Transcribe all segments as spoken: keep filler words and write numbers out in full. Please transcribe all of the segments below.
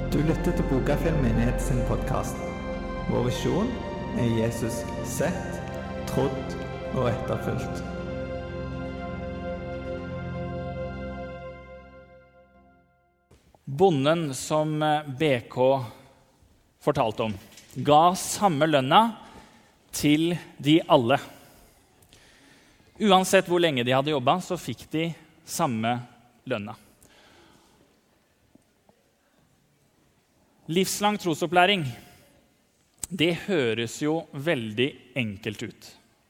Du lytter til Bogafjell menighet sin podcast. Vår visjon er Jesus sett, trodd og etterfulgt. Bonden som B K fortalte om, ga samme lønna til de alle. Uansett hvor lenge de hadde jobbet, så fikk de samme lønna. Livslang trosopplæring, det høres jo veldig enkelt ut.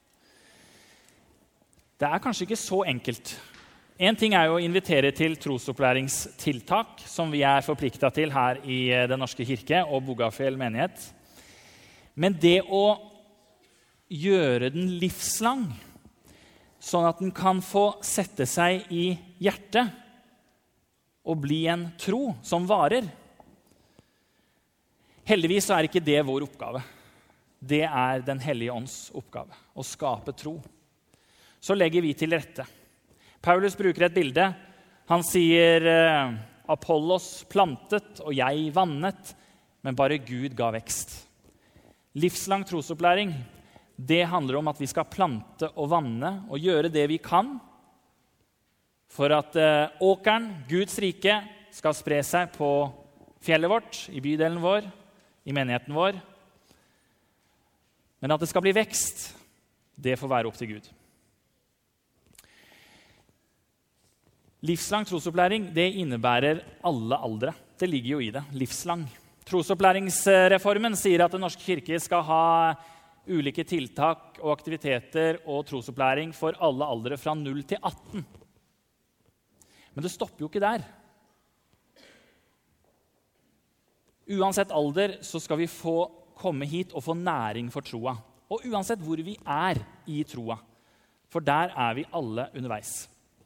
Det er kanskje ikke så enkelt. En ting er jo å invitere til trosopplæringstiltak, som vi er forpliktet til her i Den norske kirke og Bogafjell menighet. Men det å gjøre den livslang, sånn at den kan få sette seg i hjertet og bli en tro som varer. Heldigvis så er ikke det vår oppgave. Det er Den hellige ånds oppgave, å skape tro. Så legger vi til rette. Paulus bruker et bilde. Han sier, Apollos plantet og jeg vannet, men bare Gud ga vekst. Livslang trosopplæring, det handler om at vi skal plante og vanne og gjøre det vi kan for at åkeren, Guds rike, skal spre seg på fjellet vårt, i bydelen vår, i menigheten vår. Men at det skal bli vekst, det får være opp til Gud. Livslang trosopplæring, det innebærer alle aldre. Det ligger jo i det, livslang. Trosopplæringsreformen sier at Den norske kirke skal ha ulike tiltak og aktiviteter og trosopplæring for alle aldre fra null til atten. Men det stopper jo ikke der. Uansett alder så skal vi få komme hit og få næring for troa. Og uansett hvor vi er i troa, for der er vi alle underveis.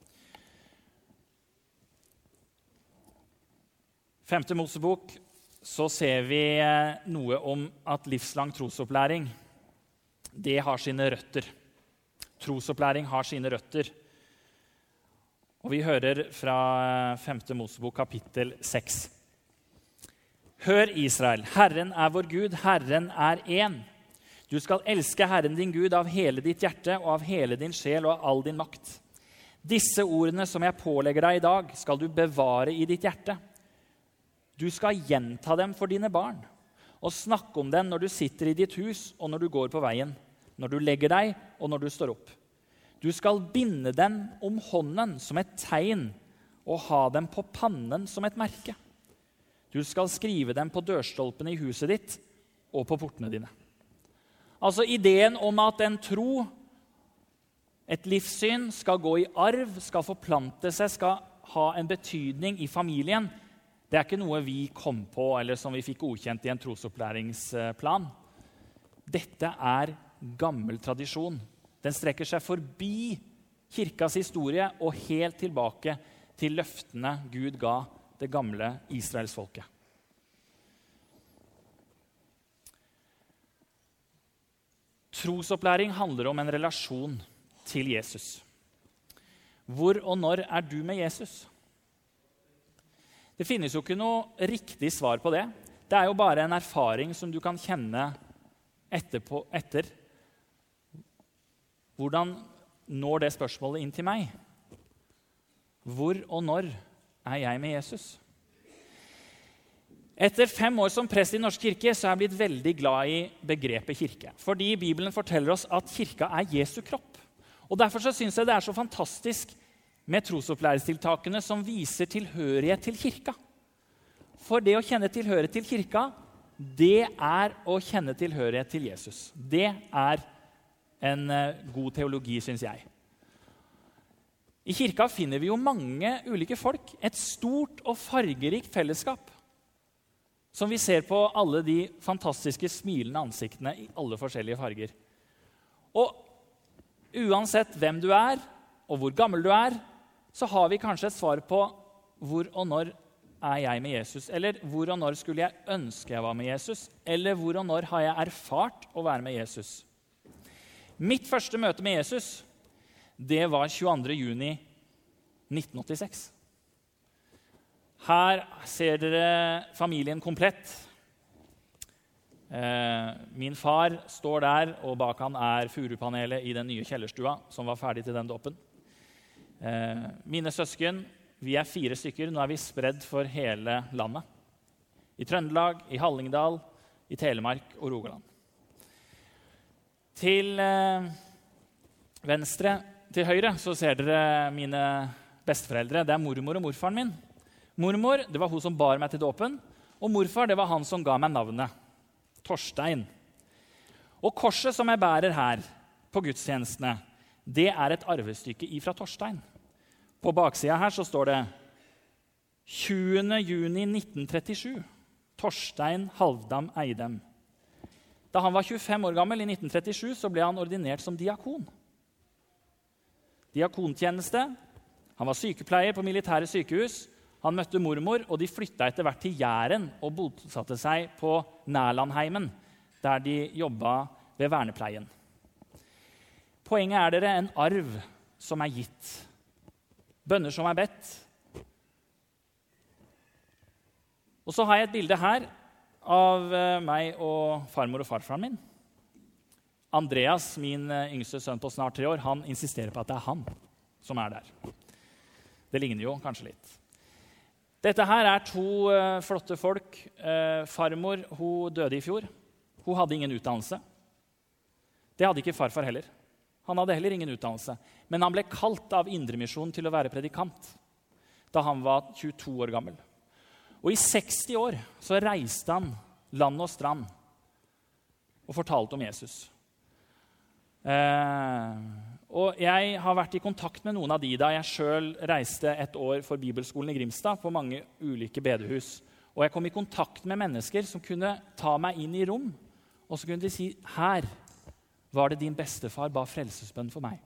Femte Mosebok, så ser vi noe om at livslang trosopplæring, det har sine røtter. Trosopplæring har sine røtter. Og vi hører fra Femte Mosebok kapittel seks. Hør Israel, Herren er vår Gud, Herren er en. Du skal elske Herren din Gud av hele ditt hjerte og av hele din sjel og av all din makt. Disse ordene som jeg pålegger deg i dag, skal du bevare i ditt hjerte. Du skal gjenta dem for dine barn, og snakke om dem når du sitter i ditt hus og når du går på veien, når du legger deg og når du står opp. Du skal binde dem om hånden som et tegn og ha dem på pannen som et merke. Du skal skrive dem på dørstolpene i huset ditt og på portene dine. Altså ideen om at en tro, et livssyn, skal gå i arv, skal forplante seg, skal ha en betydning i familien, det er ikke noe vi kom på eller som vi fikk godkjent i en trosopplæringsplan. Dette er gammel tradisjon. Den strekker seg forbi kirkas historie og helt tilbake til løftene Gud ga det gamle Israelsfolket. Trosopplæring handler om en relasjon til Jesus. Hvor og når er du med Jesus? Det finnes jo ikke noe riktig svar på det. Det er jo bare en erfaring som du kan kjenne etterpå, etter. Hvordan når det spørsmålet inn til meg? Hvor og når er jeg med Jesus? Etter fem år som prest i Norsk kirke så er jeg blitt veldig glad i begrepet kirke. Fordi Bibelen forteller oss at kirka er Jesu kropp. Og derfor så synes jeg det er så fantastisk med trosopplæringstiltakene som viser tilhørighet til kirka. For det å kjenne tilhørighet til kirka, det er å kjenne tilhørighet til Jesus. Det er en god teologi, synes jeg. I kirka finner vi jo mange ulike folk, et stort og fargerikt fellesskap, som vi ser på alle de fantastiske smilende ansiktene i alle forskjellige farger. Og uansett hvem du er, og hvor gammel du er, så har vi kanskje et svar på hvor og når er jeg med Jesus, eller hvor og når skulle jeg ønske jeg var med Jesus, eller hvor og når har jeg erfart å være med Jesus. Mitt første møte med Jesus, det var tjueandre juni nitten åttiseks. Her ser dere familien komplett. Eh, min far står der, og bak han er furupanelet i den nye kjellerstua, som var ferdig til den dåpen. Eh, mine søsken, vi er fire stykker. Nå er vi spredd for hele landet. I Trøndelag, i Hallingdal, i Telemark og Rogaland. Til eh, venstre, til høyre, så ser dere mine besteforeldre. Det er mormor og morfaren min. Mormor, det var hun som bar meg til dåpen, og morfar, det var han som ga meg navnet. Torstein. Og korset som jeg bærer her på gudstjenestene, det er et arvestykke ifra Torstein. På baksida her så står det tjuende juni nitten trettisju. Torstein Halvdam Eidem. Da han var tjuefem år gammel i nitten trettisju, så ble han ordinert som diakon. Diakontjeneste. Han var sykepleier på militære sykehus. Han møtte mormor, og de flytta etter hvert til Jæren og bosatte seg på Nærlandheimen, der de jobba ved vernepleien. Poenget er dere en arv som er gitt. Bønner som er bedt. Og så har jeg et bilde her av meg og farmor og farfaren min. Andreas, min yngste sønn på snart tre år, han insisterer på at det er han som er der. Det ligner jo kanskje litt. Dette her er to uh, flotte folk. Uh, farmor hun døde i fjor. Hun hadde ingen utdannelse. Det hadde ikke farfar heller. Han hadde heller ingen utdannelse. Men han ble kalt av Indremisjonen til å være predikant da han var tjueto år gammel. Og i seksti år så reiste han land og strand og fortalte om Jesus. Uh, Og jeg har vært i kontakt med noen av de da jeg selv reiste et år for Bibelskolen i Grimstad på mange ulike bedehus. Og jeg kom i kontakt med mennesker som kunne ta meg inn i rom, og så kunne de si, her var det din bestefar ba frelsesbønn for meg.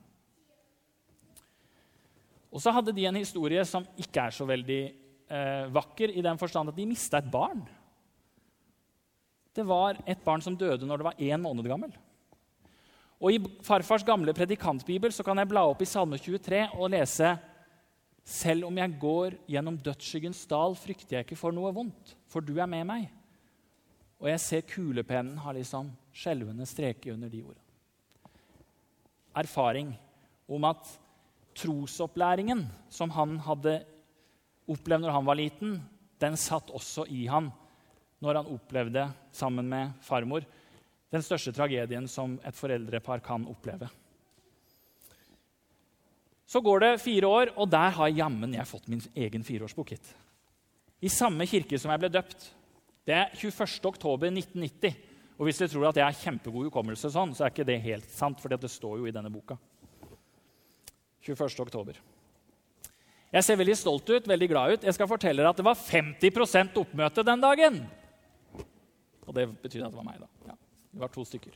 Og så hadde de en historie som ikke er så veldig eh, vakker, i den forstand at de mistet et barn. Det var et barn som døde når det var en måned gammel. Og i farfars gamle predikantbibel så kan jeg bla opp i Salme tjuetre og lese «Selv om jeg går gjennom dødsskyggens dal, frykter jeg ikke for noe vondt, for du er med meg.» Og jeg ser kulepennen har liksom skjelvende streker under de ordene. Erfaring om at trosopplæringen som han hadde opplevd når han var liten, den satt også i han når han opplevde sammen med farmor den største tragedien som et foreldrepar kan oppleve. Så går det fire år, og der har jammen jeg fått min egen fireårsbok hit. I samme kirke som jeg ble døpt. Det er tjueførste oktober nitten nitti. Og hvis dere tror at jeg har kjempegod hukommelse sånn, så er ikke det helt sant, for det står jo i denne boka. tjueførste oktober. Jeg ser veldig stolt ut, veldig glad ut. Jeg skal fortelle dere at det var femti prosent oppmøte den dagen. Og det betyr at det var meg da. Ja. Det var to stykker.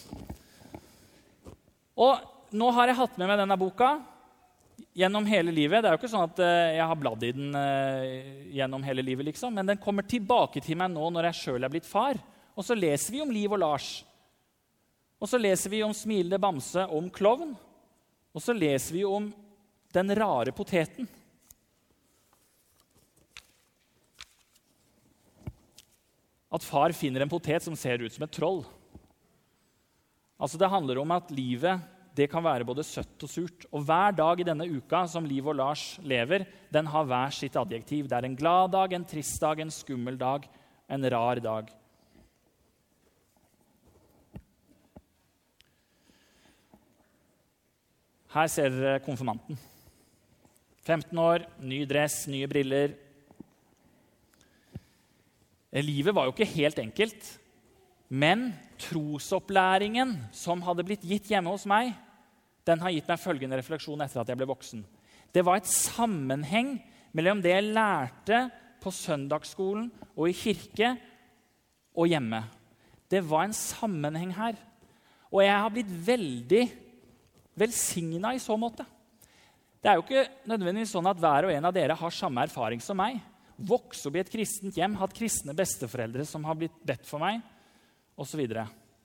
Og nå har jeg hatt med meg denne boka gjennom hele livet. Det er jo ikke sånn at jeg har bladd i den gjennom hele livet, liksom. Men den kommer tilbake til meg nå når jeg selv er blitt far. Og så leser vi om Liv og Lars. Og så leser vi om Smilende Bamse, om klovn. Og så leser vi om den rare poteten. At far finner en potet som ser ut som et troll. Altså det handler om at livet, det kan være både søtt og surt. Og hver dag i denne uka som Liv og Lars lever, den har hver sitt adjektiv. Det er en glad dag, en trist dag, en skummel dag, en rar dag. Her ser dere konfirmanten. femten år, ny dress, nye briller. Livet var jo ikke helt enkelt. Men trosopplæringen som hadde blitt gitt hjemme hos meg, den har gitt meg følgende refleksjon etter at jeg ble voksen. Det var et sammenheng mellom det jeg lærte på søndagsskolen og i kirke og hjemme. Det var en sammenheng her. Og jeg har blitt veldig velsignet i så måte. Det er jo ikke nødvendigvis sånn at hver og en av dere har samme erfaring som meg. Vokse opp i et kristent hjem, hatt kristne besteforeldre som har blitt bedt for meg, og så videre.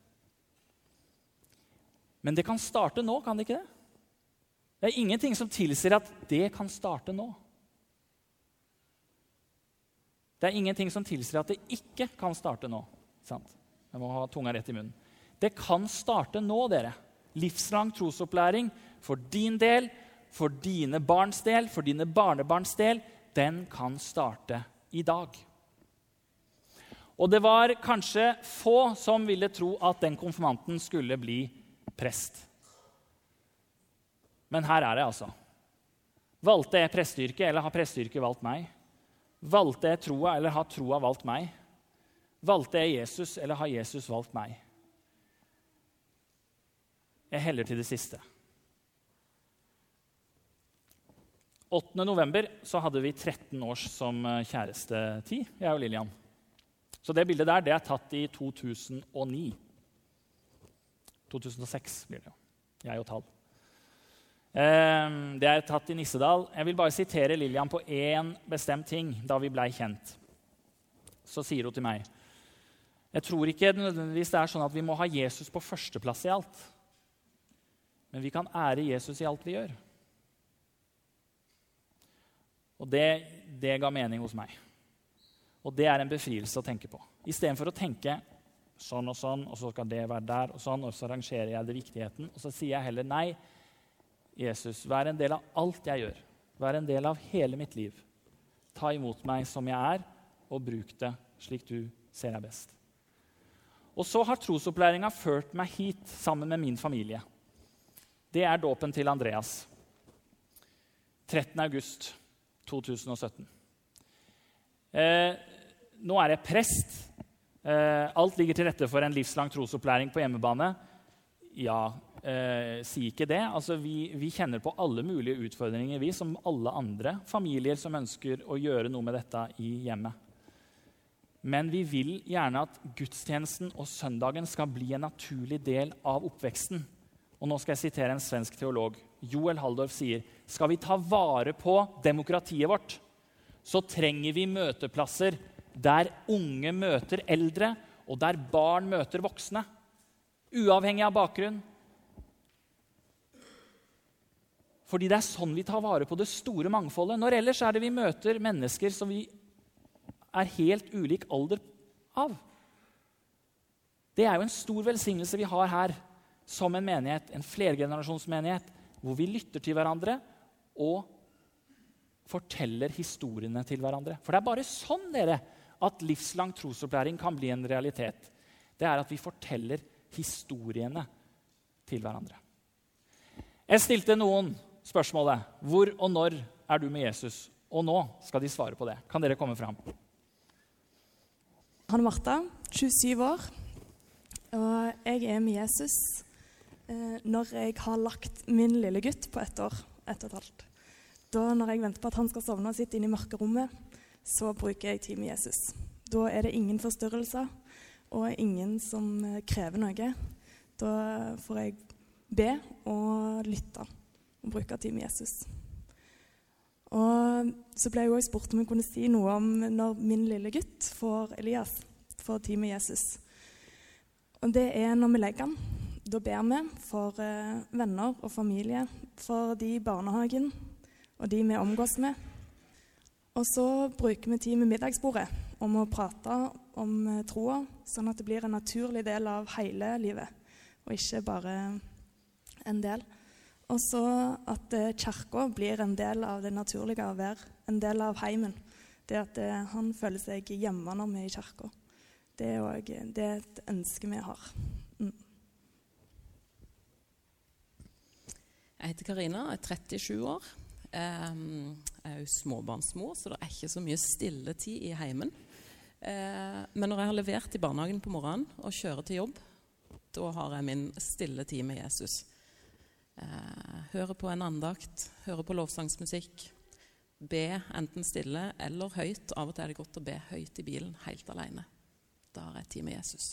Men det kan starte nå, kan det ikke det? Det er ingenting som tilsier at det kan starte nå. Det er ingenting som tilsier at det ikke kan starte nå. Sant? Jeg må ha tunga rett i munnen. Det kan starte nå, dere. Livslang trosopplæring for din del, for dine barns del, for dine barnebarns del, den kan starte i dag. Og det var kanskje få som ville tro at den konfirmanten skulle bli prest. Men her er det altså. Valgte jeg prestyrket, eller har prestyrket valgt meg? Valgte jeg troa, eller har troa valgt meg? Valgte jeg Jesus, eller har Jesus valgt meg? Jeg heller til det siste. åttende november så hadde vi tretten års som kjærestetid, jeg og Lilian. Så det bildet der, det er tatt i to tusen og ni. to tusen og seks blir det jo. Jeg og tall. Det er tatt i Nissedal. Jeg vil bare sitere Lilian på en bestemt ting da vi ble kjent. Så sier hun til meg, jeg tror ikke nødvendigvis det er sånn at vi må ha Jesus på førsteplass i alt. Men vi kan ære Jesus i alt vi gjør. Og det, det ga mening hos meg. Og det er en befrielse å tenke på. I stedet for å tenke sånn og sånn, og så skal det være der, og sånn, og så rangerer jeg det viktigheten, og så sier jeg heller nei, Jesus, vær en del av alt jeg gjør. Vær en del av hele mitt liv. Ta imot meg som jeg er, og bruk det slik du ser er best. Og så har trosopplæringen ført meg hit sammen med min familie. Det er dåpen til Andreas. trettende august to tusen og sytten. Eh, nå er jeg prest. Eh, alt ligger til rette for en livslang trosopplæring på hjemmebane. Ja, eh, si ikke det. Altså, vi, vi kjenner på alle mulige utfordringer, vi, som alle andre familier som ønsker å gjøre noe med dette i hjemmet. Men vi vil gjerne at gudstjenesten og søndagen skal bli en naturlig del av oppveksten. Og nå skal jeg sitere en svensk teolog. Joel Halldorf sier, skal vi ta vare på demokratiet vårt, så trenger vi møteplasser der unge møter eldre, og der barn møter voksne, uavhengig av bakgrunn. Fordi det er sånn vi tar vare på det store mangfoldet. Når ellers er det vi møter mennesker som vi er helt ulik alder av. Det er jo en stor velsignelse vi har her, som en menighet, en flergenerasjonsmenighet, hvor vi lytter til hverandre og forteller historiene til hverandre. For det er bare sånn, dere, at livslang trosopplæring kan bli en realitet. Det er at vi forteller historiene til hverandre. Jeg stilte noen spørsmålet, hvor og når er du med Jesus? Og nå skal de svare på det. Kan dere komme fram? Han er Martha, tjuesyv år, og jeg er med Jesus eh, når jeg har lagt min lille gutt på ett år, ett og et halvt. Da når jeg venter på at han skal sovne og sitte inne i mørkerommet, så bruker jeg tid med Jesus. Da er det ingen forstyrrelser, og ingen som krever noe. Da får jeg be og lytte og bruke tid med Jesus. Og så ble jeg også spurt om jeg kunne si noe om når min lille gutt får Elias, får tid med Jesus. Og det er når vi legger han. Da ber vi for eh, venner og familie, for de i barnehagen og de vi omgås med. Og så bruker vi tid med middagsbordet om å prate om eh, troa, sånn at det blir en naturlig del av hele livet, og ikke bare en del. Og så at eh, kirka blir en del av det naturlige av å være en del av heimen. Det at eh, han føler seg hjemme når vi er i kirka. Det er, også, det er et ønske vi har. Mm. Jeg heter Karina, jeg er trettisju år. Um, jeg er jo småbarnsmor, så det er ikke så mye stilletid i heimen. Uh, men når jeg har levert i barnehagen på morgenen og kjører til jobb, da har jeg min stilletid med Jesus. Uh, hører på en andakt, hører på lovsangsmusikk, be enten stille eller høyt. Av og til er det godt å be høyt i bilen, helt alene. Da har jeg tid med Jesus.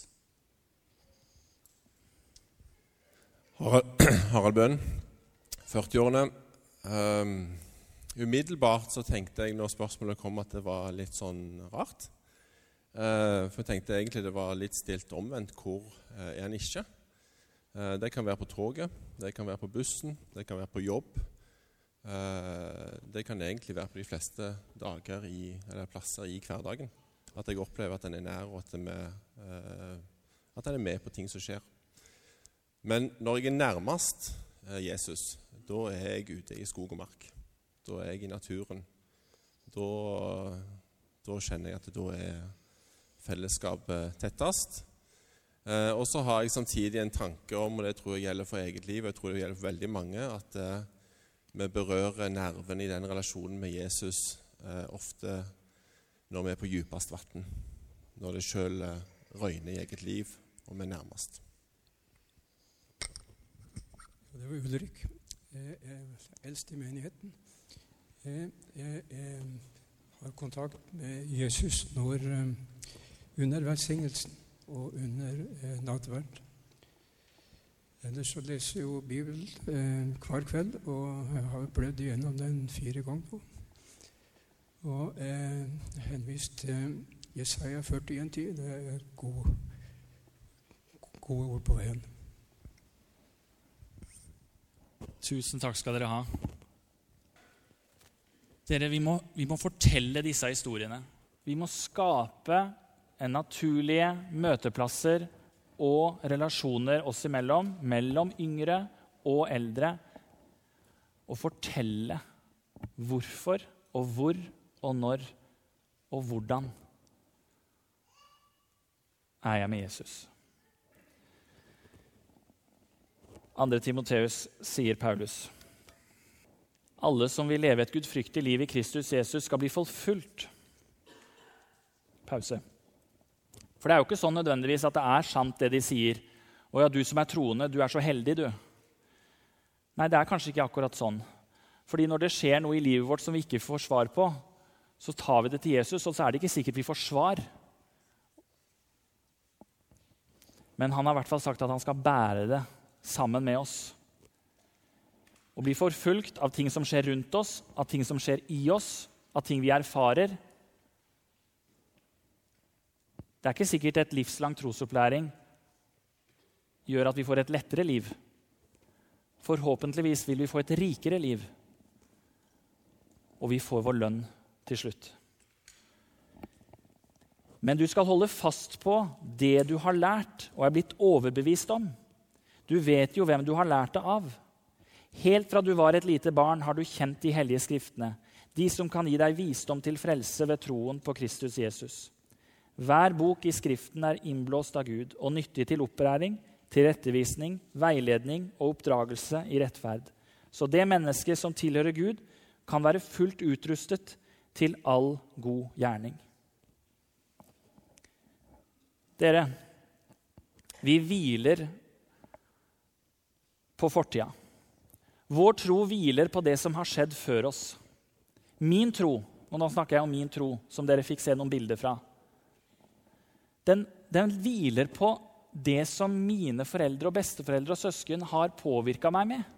Harald, Harald Bøhn, førtiårene. Um, umiddelbart så tenkte jeg når spørsmålet kom at det var litt sånn rart. Uh, for jeg tenkte egentlig det var litt stilt omvendt. Hvor uh, er han ikke? Uh, det kan være på toget, det kan være på bussen, det kan være på jobb. Uh, det kan egentlig være på de fleste dager i, eller plasser i hverdagen. At jeg opplever at den er nær, og at, vi, eh, at den er med på ting som skjer. Men når jeg er nærmest eh, Jesus, da er jeg ute i skog og mark. Da er jeg i naturen. Da, da kjenner jeg at da er fellesskapet tettest. Eh, og så har jeg samtidig en tanke om, og det tror jeg gjelder for eget liv, og jeg tror det gjelder for veldig mange, at eh, vi berører nerven i den relasjonen med Jesus eh, ofte når vi er på djupest vann, når det selv røyner i eget liv, og vi er nærmest. Det var Ulrik. Jeg er eldst i menigheten. Jeg, jeg, jeg har kontakt med Jesus når, under velsignelsen og under eh, nattverd. Ellers så leser jeg jo Bibelen eh, hver kveld, og jeg har blødd igjennom den fire ganger. Og eh, henvist til Jesaja førtien ti, det er gode, gode ord på veien. Tusen takk skal dere ha. Dere, vi må, vi må fortelle disse historiene. Vi må skape en naturlige møteplasser og relasjoner oss imellom, mellom yngre og eldre, og fortelle hvorfor og hvor og når og hvordan er jeg med Jesus. Andre Timoteus sier Paulus: alle som vil leve et gudfryktig liv i Kristus Jesus skal bli forfulgt. Pause. For det er jo ikke sånn nødvendigvis at det er sant det de sier. Å ja, du som er troende, du er så heldig, du. Nei, det er kanskje ikke akkurat sånn. Fordi når det skjer noe i livet vårt som vi ikke får svar på, så tar vi det til Jesus, og så er det ikke sikkert vi får svar. Men han har i hvert fall sagt at han skal bære det sammen med oss. Å bli forfulgt av ting som skjer rundt oss, av ting som skjer i oss, av ting vi erfarer. Det er ikke sikkert et livslang trosopplæring gjør at vi får et lettere liv. Forhåpentligvis vil vi få et rikere liv. Og vi får vår lønn til slutt. Men du skal holde fast på det du har lært og er blitt overbevist om. Du vet jo hvem du har lært det av. Helt fra du var et lite barn har du kjent de hellige skriftene, de som kan gi deg visdom til frelse ved troen på Kristus Jesus. Hver bok i skriften er innblåst av Gud og nyttig til opplæring, til rettevisning, veiledning og oppdragelse i rettferd. Så det mennesket som tilhører Gud kan være fullt utrustet til all god gjerning. Dere, vi hviler på fortida. Vår tro hviler på det som har skjedd før oss. Min tro, og nå snakker jeg om min tro, som dere fikk se noen bilder fra, den, den hviler på det som mine foreldre og besteforeldre og søsken har påvirket meg med.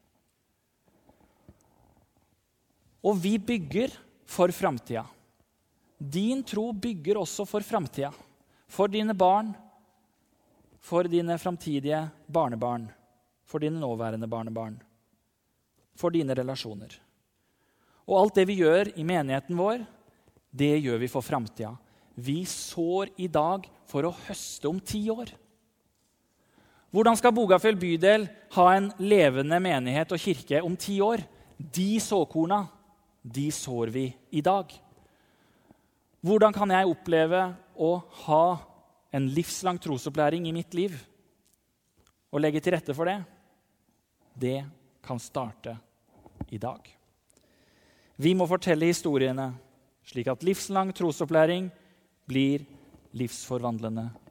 Og vi bygger for framtida. Din tro bygger også for framtida. For dine barn, for dine framtidige barnebarn, for dine nåværende barnebarn, for dine relasjoner. Og alt det vi gjør i menigheten vår, det gjør vi for framtida. Vi sår i dag for å høste om ti år. Hvordan skal Bogafjell bydel ha en levende menighet og kirke om ti år? De såkorna, de sår vi i dag. Hvordan kan jeg oppleve å ha en livslang trosopplæring i mitt liv og legge til rette for det? Det kan starte i dag. Vi må fortelle historiene slik at livslang trosopplæring blir livsforvandlende